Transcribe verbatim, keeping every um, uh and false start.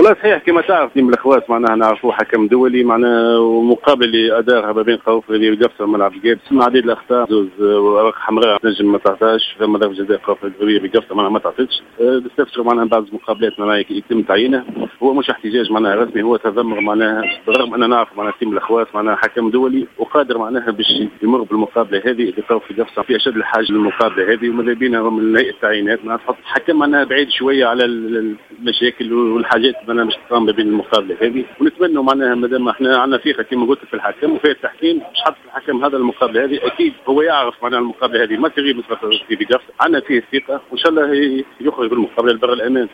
والله صحيح كما تعرف تيم الاخوات معناها نعرفوا حكم دولي معناها ومقابل لاداء ما بين خوف اللي قفصه ملعب الجيب سمع عديد الاخطاء زوز اوراق حمراء نجم ما تعطاش ثم ضربه جزاء خوف اللي بقفصه معناها ما تعطتش نستفسر معناها بعض المقابلات معناها يتم تعيينه هو مش احتجاج معناها رسمي هو تذمر معناها بالرغم ان نعرف معناها تيم الاخوات معناها حكم دولي وقادر معناها باش يمر بالمقابله هذه اللي خوف قفصه في اشد الحاجه للمقابله هذه وماذا بينا من هيئه التعيينات معناها تحط حكم معناها بعيد شويه على المشاكل والحاجات معناها باش تقام بين المقابله هذه ونتمنى معناها مادام احنا عندنا ثقه كما قلت في الحكم وفي التحكيم مش حط الحكم هذا المقابله هذه اكيد هو يعرف معناها المقابله هذه ما تغيب مثل في بقف عندنا فيه ثقه وان شاء الله يخرج بالمقابله لبر الامان.